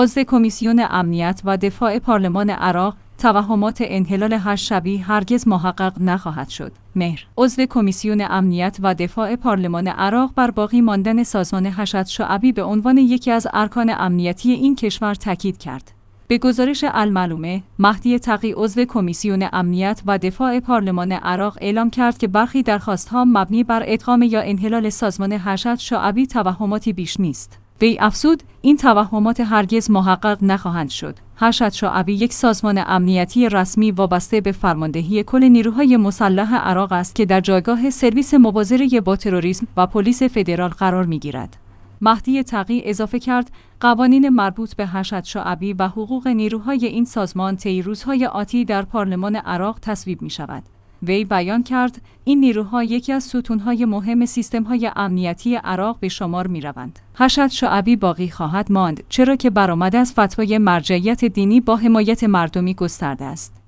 عضو کمیسیون امنیت و دفاع پارلمان عراق: توهمات انحلال 8 شبی هرگز محقق نخواهد شد. مهر: عضو کمیسیون امنیت و دفاع پارلمان عراق بر باقی ماندن سازمان 8 شعبی به عنوان یکی از ارکان امنیتی این کشور تاکید کرد. به گزارش المعلومه، مهدی تقی عضو کمیسیون امنیت و دفاع پارلمان عراق اعلام کرد که برخی درخواست‌ها مبنی بر ادغام یا انحلال سازمان 8 شعبی توهماتی بیش نیست. وی افزود: این توهمات هرگز محقق نخواهند شد. 8 شعبی یک سازمان امنیتی رسمی وابسته به فرماندهی کل نیروهای مسلح عراق است که در جایگاه سرویس مبارزه با تروریسم و پلیس فدرال قرار می‌گیرد. مهدی تقی اضافه کرد: قوانین مربوط به 8 شعبی و حقوق نیروهای این سازمان طی روزهای آتی در پارلمان عراق تصویب می‌شود. وی بیان کرد: این نیروها یکی از ستونهای مهم سیستم‌های امنیتی عراق به شمار می‌روند. 8 شعبی باقی خواهد ماند، چرا که برآمده از فتوای مرجعیت دینی با حمایت مردمی گسترده است.